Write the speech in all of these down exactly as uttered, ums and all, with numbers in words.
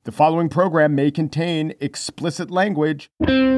The following program may contain explicit language.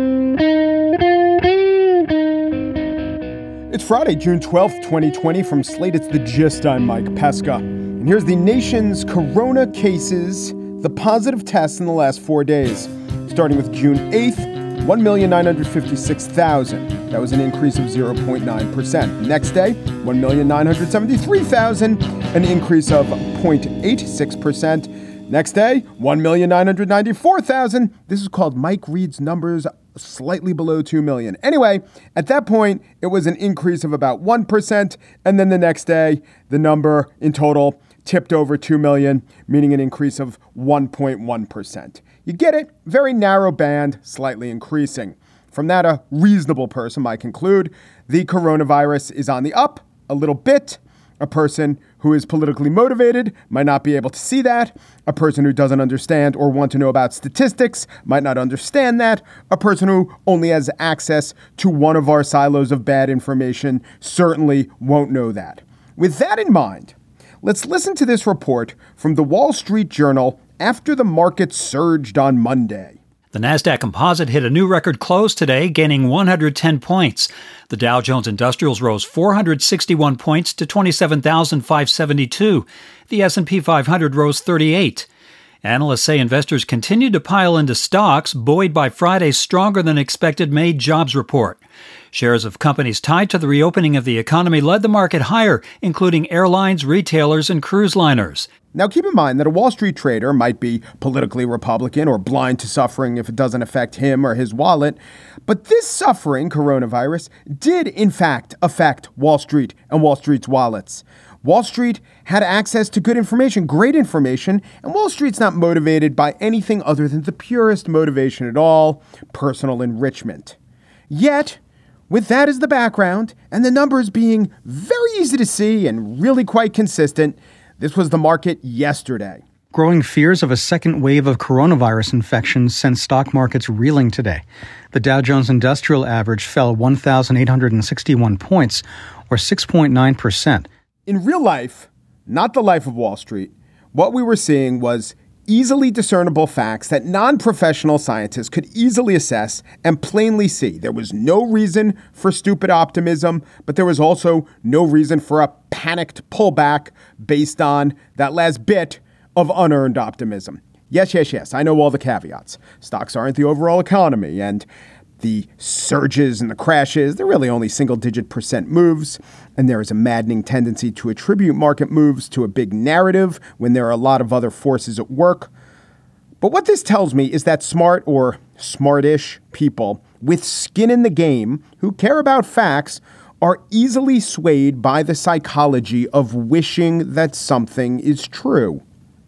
It's Friday, June twelfth, twenty twenty. From Slate, it's The Gist. I'm Mike Pesca. And here's the nation's corona cases, the positive tests in the last four days. Starting with June eighth, one million nine hundred fifty-six thousand. That was an increase of zero point nine percent. Next day, one million nine hundred seventy-three thousand, an increase of zero point eight six percent. Next day, one million nine hundred ninety-four thousand. This is called Mike Reed's numbers, slightly below two million. Anyway, at that point, it was an increase of about one percent. And then the next day, the number in total tipped over two million, meaning an increase of one point one percent. You get it? Very narrow band, slightly increasing. From that, a reasonable person might conclude the coronavirus is on the up a little bit. A person who is politically motivated might not be able to see that. A person who doesn't understand or want to know about statistics might not understand that. A person who only has access to one of our silos of bad information certainly won't know that. With that in mind, let's listen to this report from the Wall Street Journal after the market surged on Monday. The NASDAQ Composite hit a new record close today, gaining one hundred ten points. The Dow Jones Industrials rose four hundred sixty-one points to twenty-seven thousand five hundred seventy-two. The S and P five hundred rose thirty-eight. Analysts say investors continued to pile into stocks, buoyed by Friday's stronger-than-expected May jobs report. Shares of companies tied to the reopening of the economy led the market higher, including airlines, retailers, and cruise liners. Now, keep in mind that a Wall Street trader might be politically Republican or blind to suffering if it doesn't affect him or his wallet. But this suffering, coronavirus, did, in fact, affect Wall Street and Wall Street's wallets. Wall Street had access to good information, great information, and Wall Street's not motivated by anything other than the purest motivation at all, personal enrichment. Yet, with that as the background and the numbers being very easy to see and really quite consistent, this was the market yesterday. Growing fears of a second wave of coronavirus infections sent stock markets reeling today. The Dow Jones Industrial Average fell one thousand eight hundred sixty-one points, or six point nine percent. In real life, not the life of Wall Street, what we were seeing was easily discernible facts that non-professional scientists could easily assess and plainly see. There was no reason for stupid optimism, but there was also no reason for a panicked pullback based on that last bit of unearned optimism. Yes, yes, yes, I know all the caveats. Stocks aren't the overall economy, and the surges and the crashes, they're really only single-digit percent moves, and there is a maddening tendency to attribute market moves to a big narrative when there are a lot of other forces at work. But what this tells me is that smart or smartish people with skin in the game who care about facts are easily swayed by the psychology of wishing that something is true.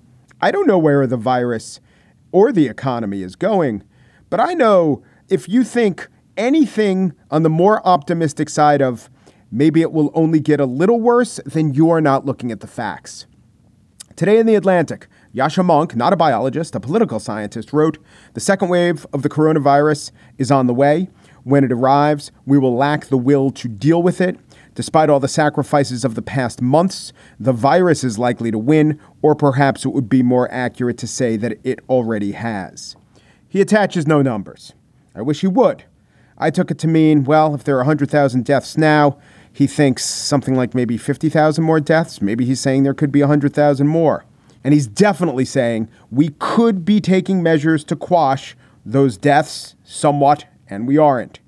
I don't know where the virus or the economy is going, but I know if you think anything on the more optimistic side of maybe it will only get a little worse, then you are not looking at the facts. Today in The Atlantic, Yascha Mounk, not a biologist, a political scientist, wrote, "The second wave of the coronavirus is on the way. When it arrives, we will lack the will to deal with it. Despite all the sacrifices of the past months, the virus is likely to win, or perhaps it would be more accurate to say that it already has." He attaches no numbers. I wish he would. I took it to mean, well, if there are one hundred thousand deaths now, he thinks something like maybe fifty thousand more deaths. Maybe he's saying there could be one hundred thousand more. And he's definitely saying we could be taking measures to quash those deaths somewhat, and we aren't.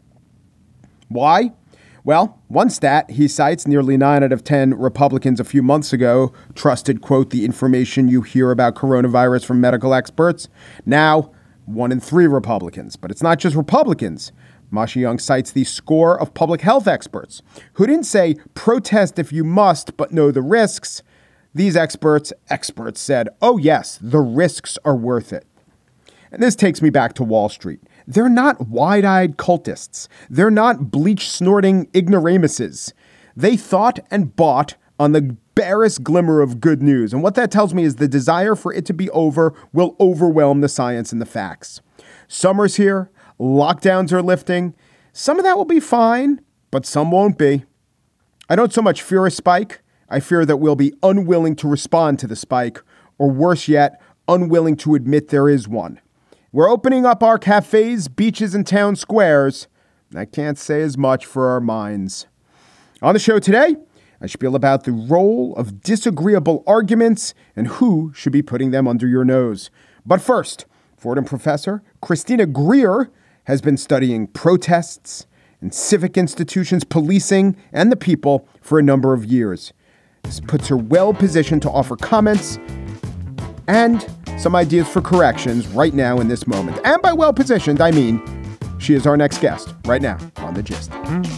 Why? Well, one stat he cites, nearly nine out of ten Republicans a few months ago trusted, quote, the information you hear about coronavirus from medical experts. Now, one in three Republicans. But it's not just Republicans. Masha Young cites the score of public health experts who didn't say protest if you must, but know the risks. These experts, experts said, oh, yes, the risks are worth it. And this takes me back to Wall Street. They're not wide-eyed cultists. They're not bleach-snorting ignoramuses. They thought and bought on the barest glimmer of good news. And what that tells me is the desire for it to be over will overwhelm the science and the facts. Summer's here. Lockdowns are lifting. Some of that will be fine, but some won't be. I don't so much fear a spike. I fear that we'll be unwilling to respond to the spike, or worse yet, unwilling to admit there is one. We're opening up our cafes, beaches, and town squares. I can't say as much for our minds. On the show today, I spiel about the role of disagreeable arguments and who should be putting them under your nose. But first, Fordham professor Christina Greer has been studying protests and civic institutions, policing, and the people for a number of years. This puts her well positioned to offer comments and some ideas for corrections right now in this moment. And by well positioned, I mean she is our next guest right now on The Gist.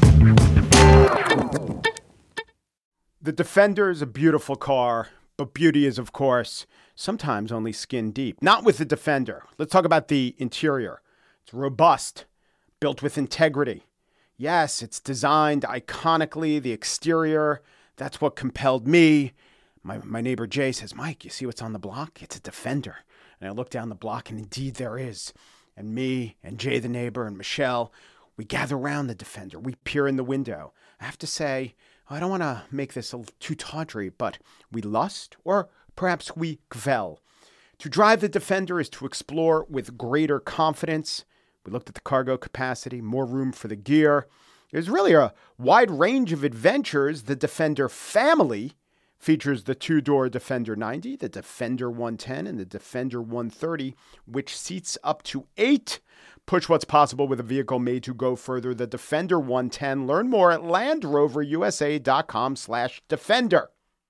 The Defender is a beautiful car, but beauty is, of course, sometimes only skin deep. Not with the Defender. Let's talk about the interior. It's robust, built with integrity. Yes, it's designed iconically. The exterior, that's what compelled me. My my neighbor Jay says, Mike, you see what's on the block? It's a Defender. And I look down the block, and indeed there is. And me and Jay, the neighbor, and Michelle, we gather around the Defender. We peer in the window. I have to say, I don't want to make this a little too tawdry, but we lust, or perhaps we kvel. To drive the Defender is to explore with greater confidence. We looked at the cargo capacity, more room for the gear. There's really a wide range of adventures. The Defender family features the two-door Defender ninety, the Defender one ten, and the Defender one thirty, which seats up to eight. Push what's possible with a vehicle made to go further. The Defender one ten. Learn more at LandRoverUSA.com slash Defender.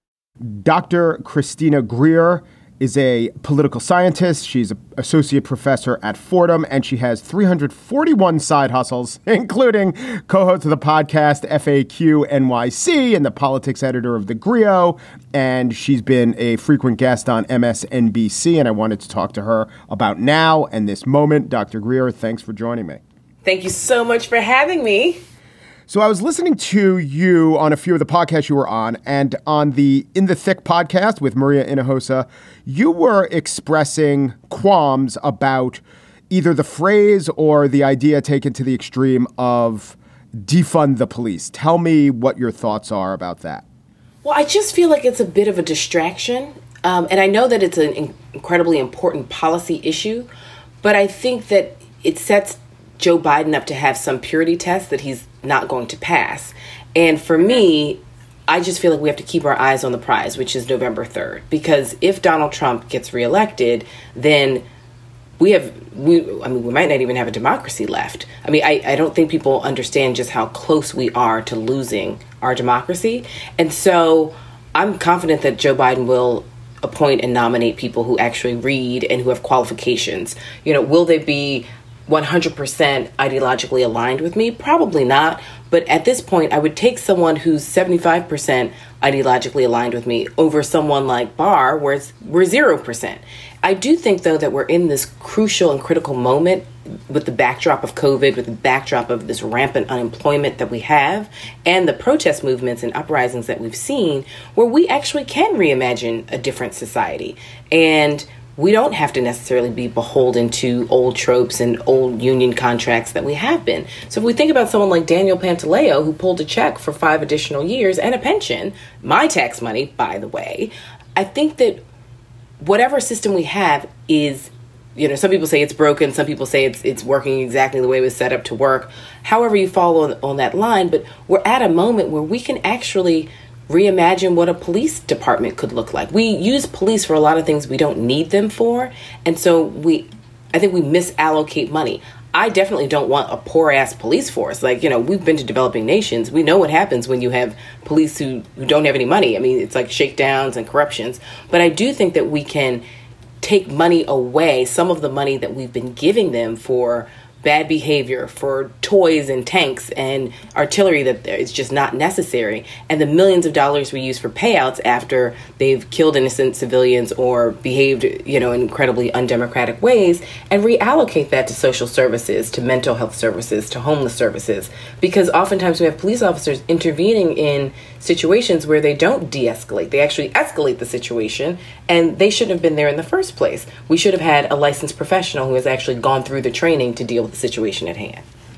Doctor Christina Greer is a political scientist. She's an associate professor at Fordham, and she has three hundred forty-one side hustles, including co-host of the podcast F A Q N Y C and the politics editor of The Grio. And she's been a frequent guest on M S N B C, and I wanted to talk to her about now and this moment. Doctor Greer, thanks for joining me. Thank you so much for having me. So I was listening to you on a few of the podcasts you were on, and on the In the Thick podcast with Maria Hinojosa, you were expressing qualms about either the phrase or the idea taken to the extreme of defund the police. Tell me what your thoughts are about that. Well, I just feel like it's a bit of a distraction, um, and I know that it's an in- incredibly important policy issue, but I think that it sets Joe Biden up to have some purity test that he's not going to pass. And for me, I just feel like we have to keep our eyes on the prize, which is November third. Because if Donald Trump gets reelected, then we have, we, I mean, we might not even have a democracy left. I mean, I, I don't think people understand just how close we are to losing our democracy. And so I'm confident that Joe Biden will appoint and nominate people who actually read and who have qualifications. You know, will they be one hundred percent ideologically aligned with me? Probably not. But at this point, I would take someone who's seventy-five percent ideologically aligned with me over someone like Barr, where it's, we're zero percent. I do think, though, that we're in this crucial and critical moment with the backdrop of COVID, with the backdrop of this rampant unemployment that we have, and the protest movements and uprisings that we've seen, where we actually can reimagine a different society. And we don't have to necessarily be beholden to old tropes and old union contracts that we have been. So if we think about someone like Daniel Pantaleo, who pulled a check for five additional years and a pension, my tax money, by the way, I think that whatever system we have is, you know, some people say it's broken. Some people say it's it's working exactly the way it was set up to work. However you follow on, on that line, but we're at a moment where we can actually reimagine what a police department could look like. We use police for a lot of things we don't need them for. And so we, I think we misallocate money. I definitely don't want a poor ass police force. Like, you know, we've been to developing nations. We know what happens when you have police who, who don't have any money. I mean, it's like shakedowns and corruptions. But I do think that we can take money away, some of the money that we've been giving them for bad behavior, for toys and tanks and artillery that is just not necessary, and the millions of dollars we use for payouts after they've killed innocent civilians or behaved, you know, in incredibly undemocratic ways, and reallocate that to social services, to mental health services, to homeless services. Because oftentimes we have police officers intervening in situations where they don't de-escalate. They actually escalate the situation, and they shouldn't have been there in the first place. We should have had a licensed professional who has actually gone through the training to deal with the situation at hand.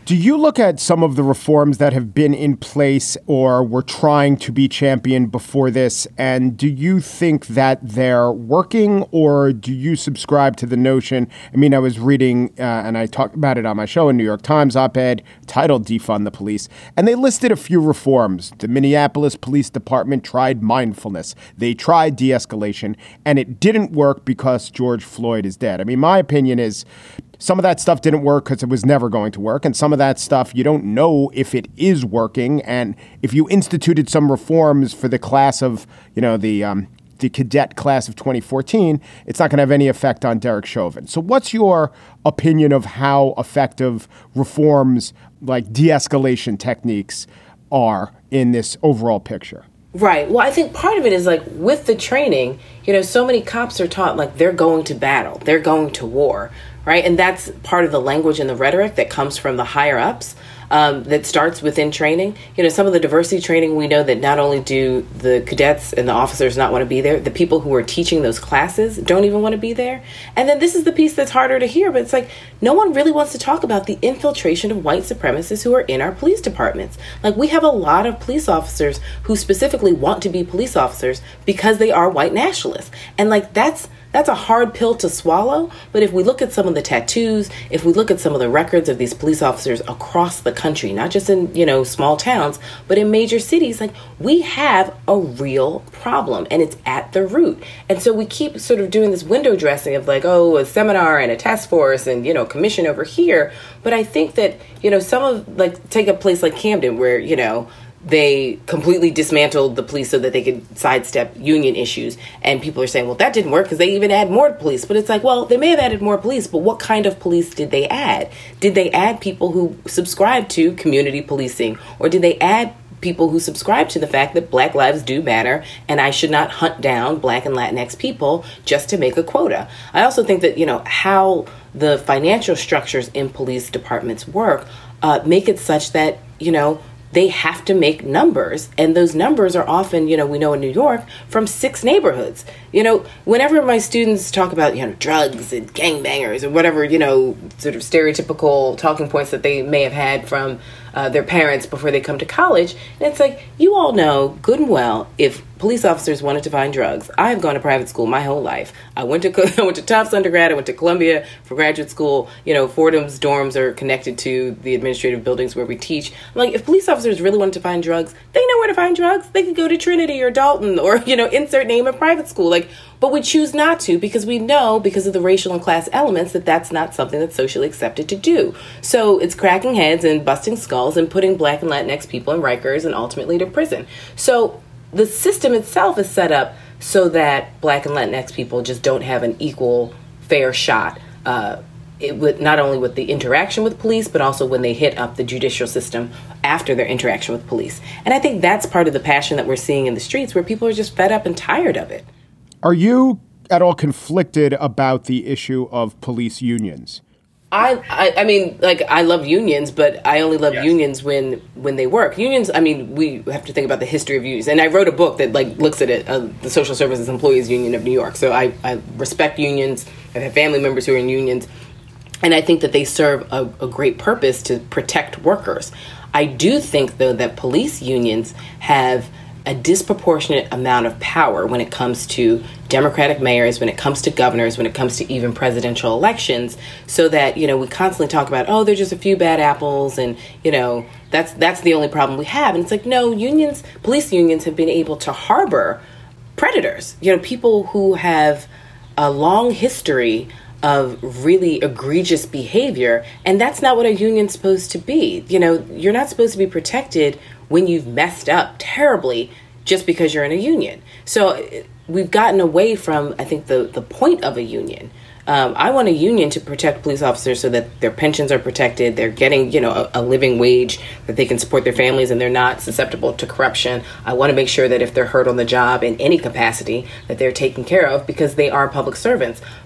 Do you look at some of the reforms that have been in place or were trying to be championed before this, and do you think that they're working, or do you subscribe to the notion? I mean, I was reading, uh, and I talked about it on my show, a New York Times op-ed titled Defund the Police, and they listed a few reforms. The Minneapolis Police Department tried mindfulness. They tried de-escalation, and it didn't work because George Floyd is dead. I mean, my opinion is some of that stuff didn't work because it was never going to work. And some of that stuff, you don't know if it is working. And if you instituted some reforms for the class of, you know, the um, the cadet class of twenty fourteen, it's not going to have any effect on Derek Chauvin. So what's your opinion of how effective reforms like de-escalation techniques are in this overall picture? Right. Well, I think part of it is like with the training, you know, so many cops are taught like they're going to battle, they're going to war. Right. And that's part of the language and the rhetoric that comes from the higher ups um, that starts within training. You know, some of the diversity training, we know that not only do the cadets and the officers not want to be there, the people who are teaching those classes don't even want to be there. And then this is the piece that's harder to hear. But it's like no one really wants to talk about the infiltration of white supremacists who are in our police departments. Like we have a lot of police officers who specifically want to be police officers because they are white nationalists. And like that's That's a hard pill to swallow. But if we look at some of the tattoos, if we look at some of the records of these police officers across the country, not just in, you know, small towns, but in major cities, like we have a real problem and it's at the root. And so we keep sort of doing this window dressing of like, oh, a seminar and a task force and, you know, commission over here. But I think that, you know, some of like take a place like Camden where, you know, they completely dismantled the police so that they could sidestep union issues. And people are saying, well, that didn't work because they even add more police. But it's like, well, they may have added more police, but what kind of police did they add? Did they add people who subscribe to community policing? Or did they add people who subscribe to the fact that Black lives do matter and I should not hunt down Black and Latinx people just to make a quota? I also think that, you know, how the financial structures in police departments work uh, make it such that, you know, they have to make numbers. And those numbers are often, you know, we know in New York, from six neighborhoods. You know, whenever my students talk about, you know, drugs and gangbangers or whatever, you know, sort of stereotypical talking points that they may have had from uh, their parents before they come to college. And it's like, you all know good and well, if police officers wanted to find drugs, I have gone to private school my whole life. I went to I went to Tufts undergrad. I went to Columbia for graduate school. You know, Fordham's dorms are connected to the administrative buildings where we teach. Like, if police officers really wanted to find drugs, they know where to find drugs. They could go to Trinity or Dalton or, you know, insert name of private school. Like, but we choose not to because we know, because of the racial and class elements, that that's not something that's socially accepted to do. So it's cracking heads and busting skulls and putting Black and Latinx people in Rikers and ultimately to prison. So the system itself is set up so that Black and Latinx people just don't have an equal, fair shot, uh, it with not only with the interaction with police, but also when they hit up the judicial system after their interaction with police. And I think that's part of the passion that we're seeing in the streets, where people are just fed up and tired of it. Are you at all conflicted about the issue of police unions? I, I I mean, like, I love unions, but I only love yes. unions when when they work. Unions, I mean, we have to think about the history of unions. And I wrote a book that, like, looks at it, uh, the Social Services Employees Union of New York. So I, I respect unions. I have family members who are in unions. And I think that they serve a, a great purpose to protect workers. I do think, though, that police unions have a disproportionate amount of power when it comes to Democratic mayors, when it comes to governors, when it comes to even presidential elections, so that, you know, we constantly talk about, oh, there's just a few bad apples and, you know, that's that's the only problem we have. And it's like, no, unions, police unions have been able to harbor predators, you know, people who have a long history of really egregious behavior. And that's not what a union's supposed to be. You know, you're not supposed to be protected when you've messed up terribly just because you're in a union. So we've gotten away from, I think, the, the point of a union. Um, I want a union to protect police officers so that their pensions are protected, they're getting, you know, a, a living wage, that they can support their families, and they're not susceptible to corruption. I want to make sure that if they're hurt on the job in any capacity, that they're taken care of because they are public servants.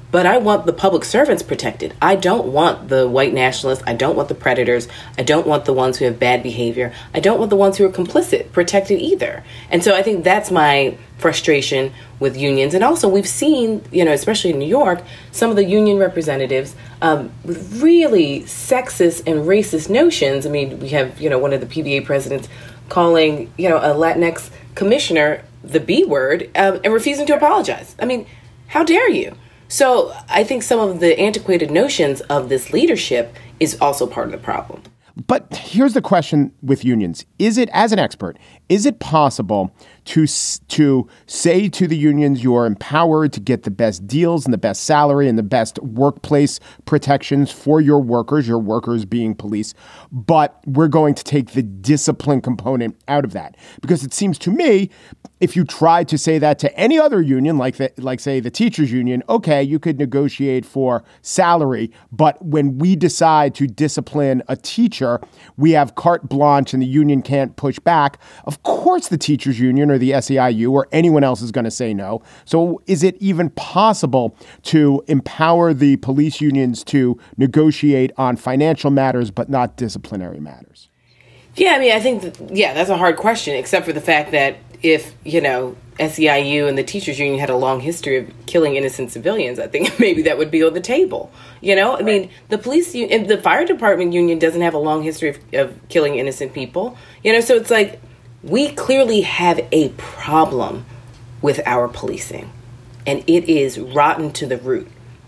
but I want the public servants protected. I don't want the white nationalists. I don't want the predators. I don't want the ones who have bad behavior. I don't want the ones who are complicit protected either. And so I think that's my frustration with unions. And also we've seen, you know, especially in New York, some of the union representatives um, with really sexist and racist notions. I mean, we have, you know, one of the P B A presidents calling, you know, a Latinx commissioner the B word um, and refusing to apologize. I mean, how dare you? So I think some of the antiquated notions of this leadership is also part of the problem. But here's the question with unions. Is it, as an expert, is it possible to to say to the unions, you are empowered to get the best deals and the best salary and the best workplace protections for your workers, your workers being police, but we're going to take the discipline component out of that? Because it seems to me, if you tried to say that to any other union, like the, like say the teachers union, okay, you could negotiate for salary, but when we decide to discipline a teacher, we have carte blanche and the union can't push back. Of course, the teachers union or the S E I U or anyone else is going to say no. So is it even possible to empower the police unions to negotiate on financial matters, but not disciplinary matters? Yeah, I mean, I think, that, yeah, that's a hard question, except for the fact that if, you know, S E I U and the teachers union had a long history of killing innocent civilians, I think maybe that would be on the table. You know, I mean, the police, the fire department union doesn't have a long history of, of killing innocent people. You know, so it's like, we clearly have a problem with our policing, and it is rotten to the root.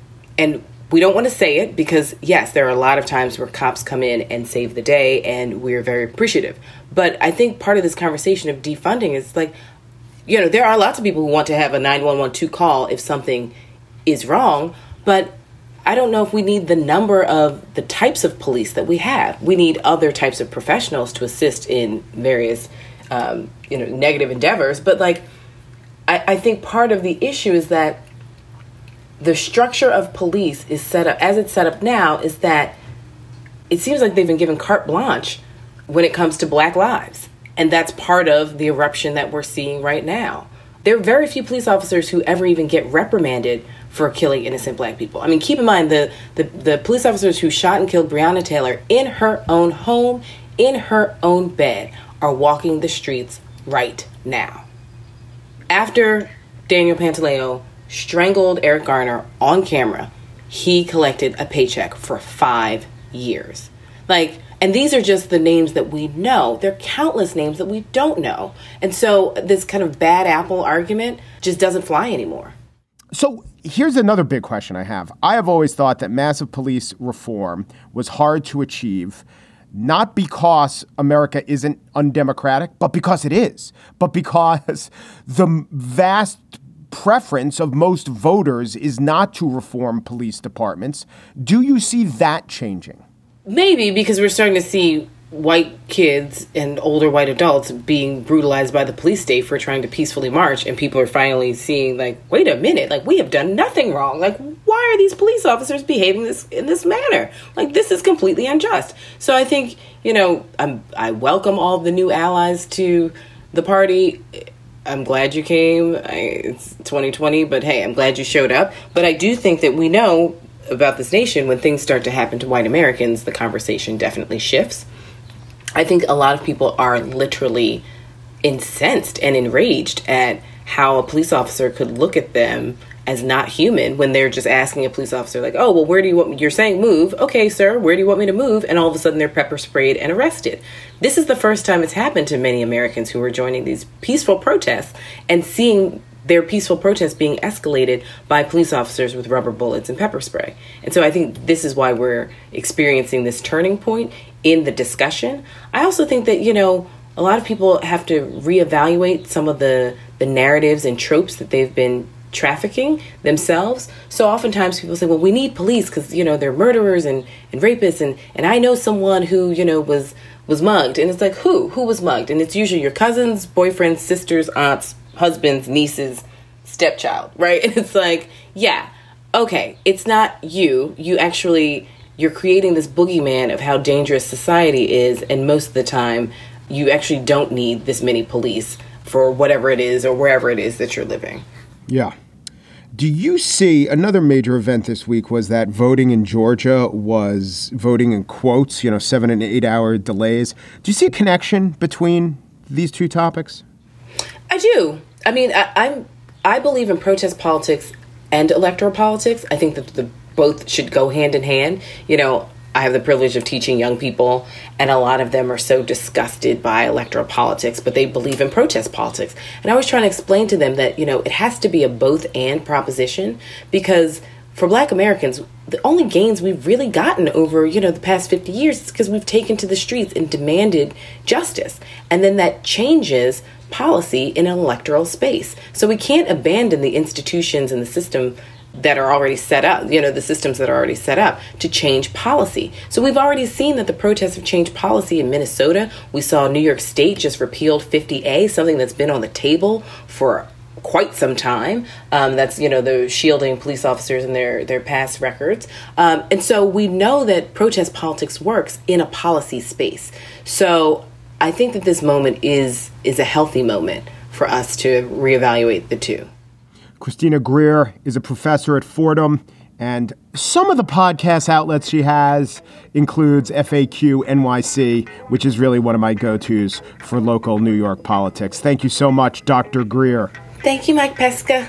And we don't want to say it because, yes, there are a lot of times where cops come in and save the day, and we're very appreciative. But I think part of this conversation of defunding is like, you know, there are lots of people who want to have a nine one one two call if something is wrong, but I don't know if we need the number of the types of police that we have. We need other types of professionals to assist in various Um, you know, negative endeavors. But like, I, I think part of the issue is that the structure of police is set up, as it's set up now, is that it seems like they've been given carte blanche when it comes to Black lives. And that's part of the eruption that we're seeing right now. There are very few police officers who ever even get reprimanded for killing innocent Black people. I mean, keep in mind the, the, the police officers who shot and killed Breonna Taylor in her own home, in her own bed, are walking the streets right now. After Daniel Pantaleo strangled Eric Garner on camera, he collected a paycheck for five years. Like, and these are just the names that we know. There are countless names that we don't know. And so this kind of bad apple argument just doesn't fly anymore. So here's another big question I have. I have always thought that massive police reform was hard to achieve, not because America isn't undemocratic, but because it is, but because the vast preference of most voters is not to reform police departments. Do you see that changing? Maybe, because we're starting to see white kids and older white adults being brutalized by the police state for trying to peacefully march, and people are finally seeing, like, wait a minute, like, we have done nothing wrong. Like, why are these police officers behaving this in this manner? Like, this is completely unjust. So I think, you know, I'm, I welcome all the new allies to the party. I'm glad you came. I, it's twenty twenty, but hey, I'm glad you showed up. But I do think that we know about this nation, when things start to happen to white Americans, the conversation definitely shifts. I think a lot of people are literally incensed and enraged at how a police officer could look at them as not human when they're just asking a police officer, like, oh, well, where do you want me? You're saying move. Okay, sir, where do you want me to move? And all of a sudden they're pepper sprayed and arrested. This is the first time it's happened to many Americans who are joining these peaceful protests and seeing their peaceful protests being escalated by police officers with rubber bullets and pepper spray. And so I think this is why we're experiencing this turning point in the discussion. I also think that, you know, a lot of people have to reevaluate some of the, the narratives and tropes that they've been trafficking themselves. So oftentimes people say, well, we need police because, you know, they're murderers and, and rapists. And, and I know someone who, you know, was was mugged. And it's like, who? Who was mugged? And it's usually your cousins, boyfriends, sisters, aunts, husbands, nieces, stepchild, right? And it's like, yeah, okay, it's not you. You actually, you're creating this boogeyman of how dangerous society is. And most of the time, you actually don't need this many police for whatever it is or wherever it is that you're living. Yeah. Do you see another major event this week was that voting in Georgia was voting in quotes, you know, seven and eight hour delays. Do you see a connection between these two topics? I do. I mean, I, I'm I believe in protest politics and electoral politics. I think that the both should go hand in hand. You know, I have the privilege of teaching young people, and a lot of them are so disgusted by electoral politics, but they believe in protest politics. And I was trying to explain to them that, you know, it has to be a both and proposition, because for Black Americans, the only gains we've really gotten over, you know, the past fifty years is because we've taken to the streets and demanded justice. And then that changes policy in an electoral space. So we can't abandon the institutions and the system that are already set up, you know, the systems that are already set up to change policy. So we've already seen that the protests have changed policy in Minnesota. We saw New York State just repealed fifty A, something that's been on the table for quite some time. Um, that's, you know, the shielding police officers and their, their past records. Um, and so we know that protest politics works in a policy space. So I think that this moment is is a healthy moment for us to reevaluate the two. Christina Greer is a professor at Fordham, and some of the podcast outlets she has includes F A Q N Y C, which is really one of my go-tos for local New York politics. Thank you so much, Doctor Greer. Thank you, Mike Pesca.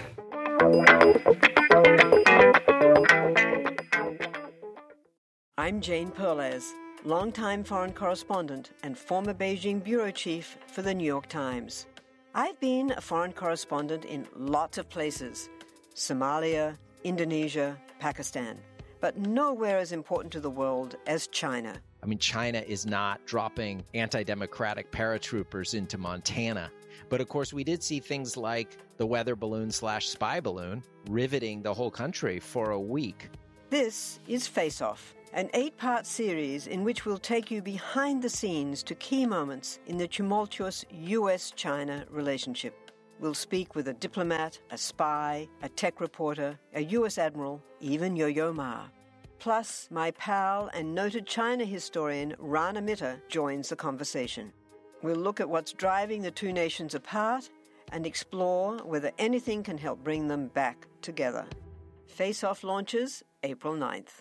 I'm Jane Perlez, longtime foreign correspondent and former Beijing bureau chief for the New York Times. I've been a foreign correspondent in lots of places, Somalia, Indonesia, Pakistan, but nowhere as important to the world as China. I mean, China is not dropping anti-democratic paratroopers into Montana. But of course, we did see things like the weather balloon slash spy balloon riveting the whole country for a week. This is Face Off, an eight-part series in which we'll take you behind the scenes to key moments in the tumultuous U S China relationship. We'll speak with a diplomat, a spy, a tech reporter, a U S admiral, even Yo-Yo Ma. Plus, my pal and noted China historian Rana Mitter joins the conversation. We'll look at what's driving the two nations apart and explore whether anything can help bring them back together. Face Off launches April ninth.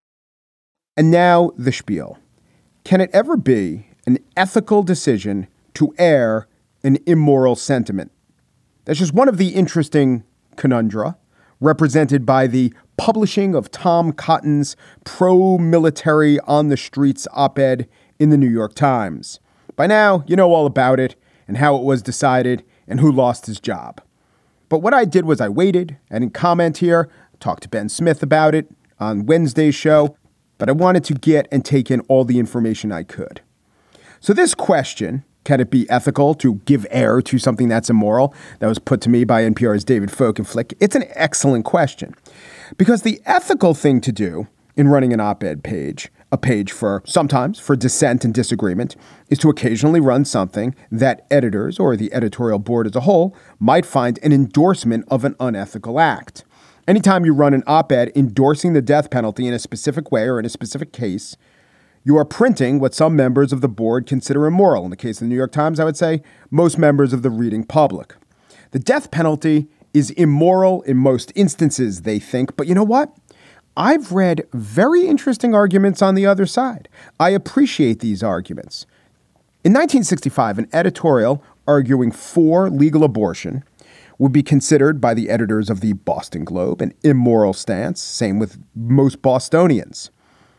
And now the spiel. Can it ever be an ethical decision to air an immoral sentiment? That's just one of the interesting conundra represented by the publishing of Tom Cotton's pro-military on the streets op-ed in the New York Times. By now, you know all about it and how it was decided and who lost his job. But what I did was I waited. I didn't comment here. Talked to Ben Smith about it on Wednesday's show. But I wanted to get and take in all the information I could. So this question, can it be ethical to give air to something that's immoral, that was put to me by N P R's David Folkenflik, it's an excellent question. Because the ethical thing to do in running an op-ed page, a page for sometimes for dissent and disagreement, is to occasionally run something that editors or the editorial board as a whole might find an endorsement of an unethical act. Anytime you run an op-ed endorsing the death penalty in a specific way or in a specific case, you are printing what some members of the board consider immoral. In the case of the New York Times, I would say most members of the reading public. The death penalty is immoral in most instances, they think. But you know what? I've read very interesting arguments on the other side. I appreciate these arguments. In nineteen sixty-five, an editorial arguing for legal abortion would be considered by the editors of the Boston Globe an immoral stance, same with most Bostonians.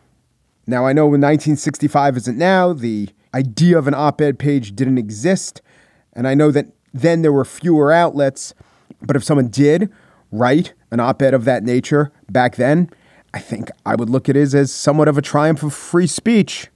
Now, I know in nineteen sixty-five isn't now, the idea of an op-ed page didn't exist, and I know that then there were fewer outlets, but if someone did write an op-ed of that nature back then, I think I would look at it as somewhat of a triumph of free speech.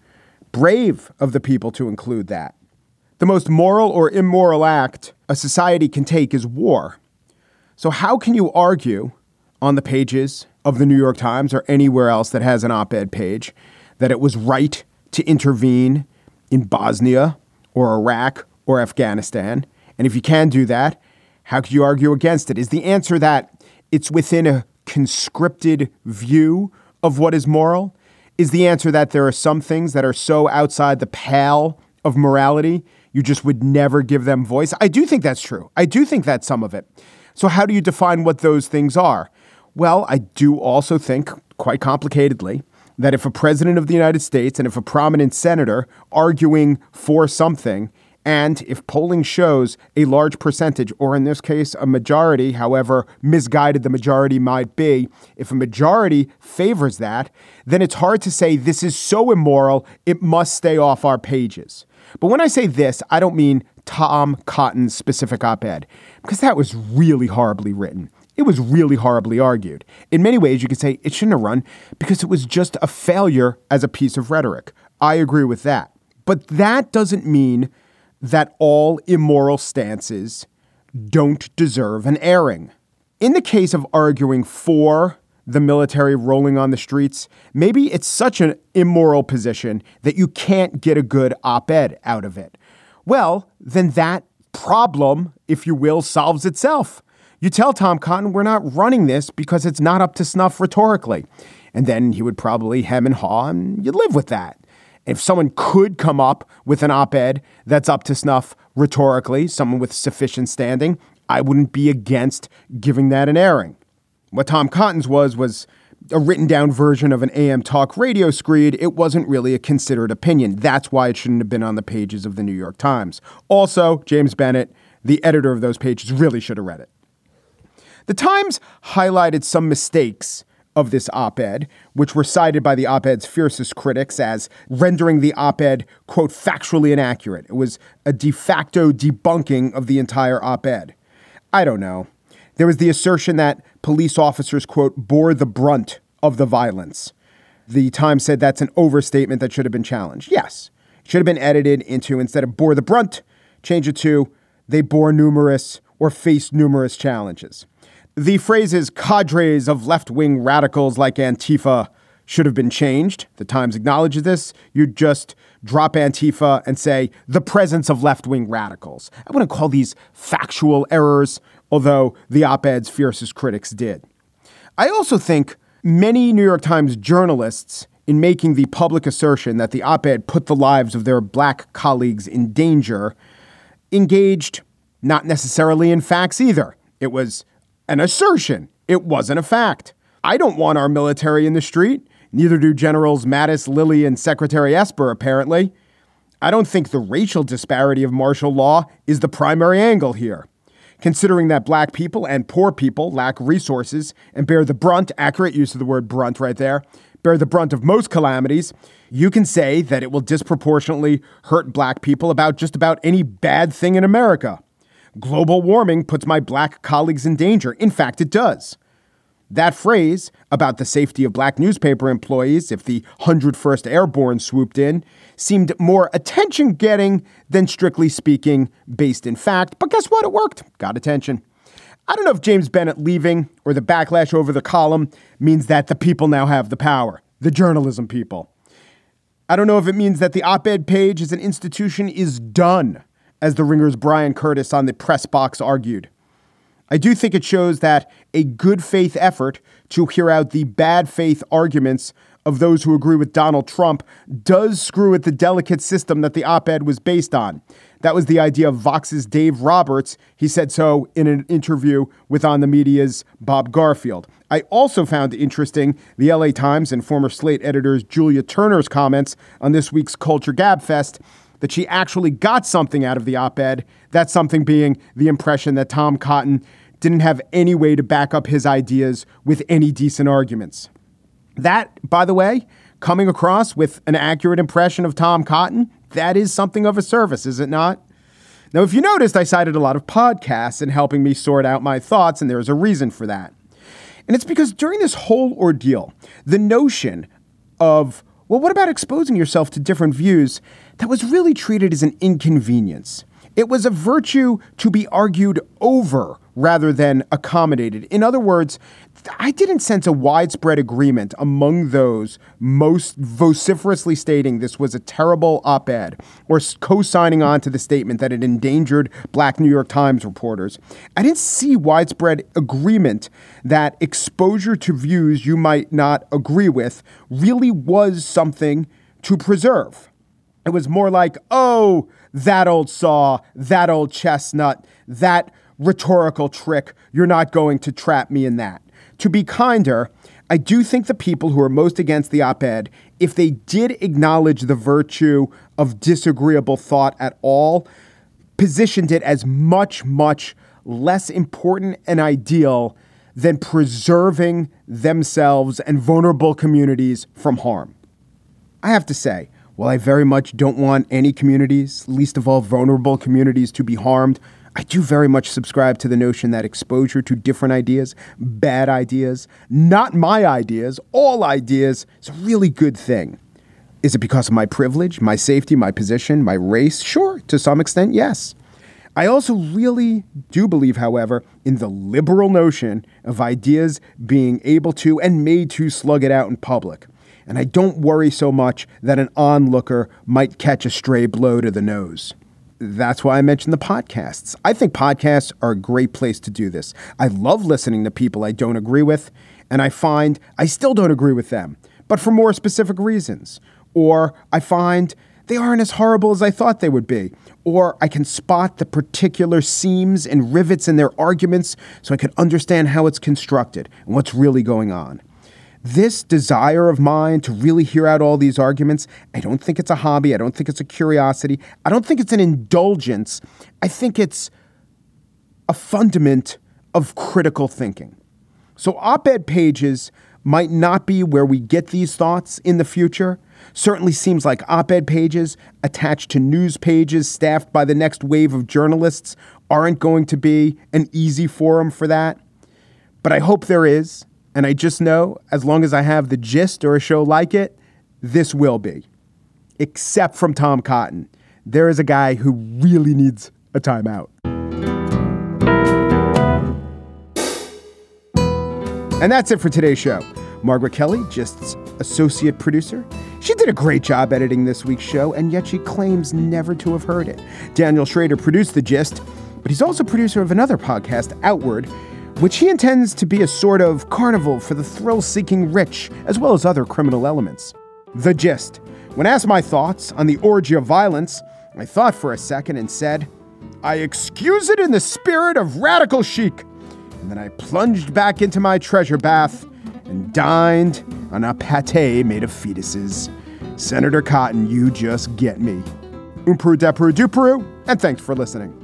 Brave of the people to include that. The most moral or immoral act a society can take is war. So how can you argue on the pages of the New York Times or anywhere else that has an op-ed page that it was right to intervene in Bosnia or Iraq or Afghanistan? And if you can do that, how could you argue against it? Is the answer that it's within a conscripted view of what is moral? Is the answer that there are some things that are so outside the pale of morality, you just would never give them voice? I do think that's true. I do think that's some of it. So how do you define what those things are? Well, I do also think, quite complicatedly, that if a president of the United States and if a prominent senator arguing for something, and if polling shows a large percentage, or in this case, a majority, however misguided the majority might be, if a majority favors that, then it's hard to say this is so immoral, it must stay off our pages. But when I say this, I don't mean Tom Cotton's specific op-ed, because that was really horribly written. It was really horribly argued. In many ways, you could say it shouldn't have run because it was just a failure as a piece of rhetoric. I agree with that. But that doesn't mean that all immoral stances don't deserve an airing. In the case of arguing for the military rolling on the streets, maybe it's such an immoral position that you can't get a good op-ed out of it. Well, then that problem, if you will, solves itself. You tell Tom Cotton, we're not running this because it's not up to snuff rhetorically. And then he would probably hem and haw, and you'd live with that. If someone could come up with an op-ed that's up to snuff rhetorically, someone with sufficient standing, I wouldn't be against giving that an airing. What Tom Cotton's was, was a written down version of an A M talk radio screed. It wasn't really a considered opinion. That's why it shouldn't have been on the pages of the New York Times. Also, James Bennett, the editor of those pages, really should have read it. The Times highlighted some mistakes of this op-ed, which were cited by the op-ed's fiercest critics as rendering the op-ed, quote, factually inaccurate. It was a de facto debunking of the entire op-ed. I don't know. There was the assertion that police officers, quote, bore the brunt of the violence. The Times said that's an overstatement that should have been challenged. Yes, it should have been edited into, instead of bore the brunt, change it to they bore numerous or faced numerous challenges. The phrases cadres of left-wing radicals like Antifa should have been changed. The Times acknowledges this. You'd just drop Antifa and say the presence of left-wing radicals. I wouldn't call these factual errors, although the op-ed's fiercest critics did. I also think many New York Times journalists, in making the public assertion that the op-ed put the lives of their black colleagues in danger, engaged not necessarily in facts either. It was an assertion. It wasn't a fact. I don't want our military in the street. Neither do Generals Mattis, Lilly, and Secretary Esper, apparently. I don't think the racial disparity of martial law is the primary angle here. Considering that black people and poor people lack resources and bear the brunt, accurate use of the word brunt right there, bear the brunt of most calamities, you can say that it will disproportionately hurt black people about just about any bad thing in America. Global warming puts my black colleagues in danger. In fact, it does. That phrase about the safety of black newspaper employees if the one hundred first Airborne swooped in seemed more attention-getting than, strictly speaking, based in fact. But guess what? It worked. Got attention. I don't know if James Bennett leaving or the backlash over the column means that the people now have the power, the journalism people. I don't know if it means that the op-ed page as an institution is done, as the Ringer's Brian Curtis on the press box argued. I do think it shows that a good faith effort to hear out the bad faith arguments of those who agree with Donald Trump does screw at the delicate system that the op-ed was based on. That was the idea of Vox's Dave Roberts. He said so in an interview with On the Media's Bob Garfield. I also found interesting the L A Times and former Slate editors Julia Turner's comments on this week's Culture Gabfest, that she actually got something out of the op-ed, that something being the impression that Tom Cotton didn't have any way to back up his ideas with any decent arguments. That, by the way, coming across with an accurate impression of Tom Cotton, that is something of a service, is it not? Now, if you noticed, I cited a lot of podcasts in helping me sort out my thoughts, and there's a reason for that. And it's because during this whole ordeal, the notion of, well, what about exposing yourself to different views, that was really treated as an inconvenience. It was a virtue to be argued over rather than accommodated. In other words, I didn't sense a widespread agreement among those most vociferously stating this was a terrible op-ed or co-signing on to the statement that it endangered black New York Times reporters. I didn't see widespread agreement that exposure to views you might not agree with really was something to preserve. It was more like, oh, that old saw, that old chestnut, that rhetorical trick. You're not going to trap me in that. To be kinder, I do think the people who are most against the op-ed, if they did acknowledge the virtue of disagreeable thought at all, positioned it as much, much less important and ideal than preserving themselves and vulnerable communities from harm. I have to say, while I very much don't want any communities, least of all vulnerable communities, to be harmed, I do very much subscribe to the notion that exposure to different ideas, bad ideas, not my ideas, all ideas, is a really good thing. Is it because of my privilege, my safety, my position, my race? Sure, to some extent, yes. I also really do believe, however, in the liberal notion of ideas being able to and made to slug it out in public. And I don't worry so much that an onlooker might catch a stray blow to the nose. That's why I mentioned the podcasts. I think podcasts are a great place to do this. I love listening to people I don't agree with, and I find I still don't agree with them, but for more specific reasons. Or I find they aren't as horrible as I thought they would be. Or I can spot the particular seams and rivets in their arguments so I can understand how it's constructed and what's really going on. This desire of mine to really hear out all these arguments, I don't think it's a hobby. I don't think it's a curiosity. I don't think it's an indulgence. I think it's a fundament of critical thinking. So op-ed pages might not be where we get these thoughts in the future. Certainly seems like op-ed pages attached to news pages staffed by the next wave of journalists aren't going to be an easy forum for that. But I hope there is. And I just know, as long as I have The Gist or a show like it, this will be. Except from Tom Cotton. There is a guy who really needs a timeout. And that's it for today's show. Margaret Kelly, Gist's associate producer. She did a great job editing this week's show, and yet she claims never to have heard it. Daniel Schrader produced The Gist, but he's also producer of another podcast, Outward, which he intends to be a sort of carnival for the thrill-seeking rich, as well as other criminal elements. The Gist. When asked my thoughts on the orgy of violence, I thought for a second and said, I excuse it in the spirit of radical chic. And then I plunged back into my treasure bath and dined on a pate made of fetuses. Senator Cotton, you just get me. Umperu, deperu, duperu, and thanks for listening.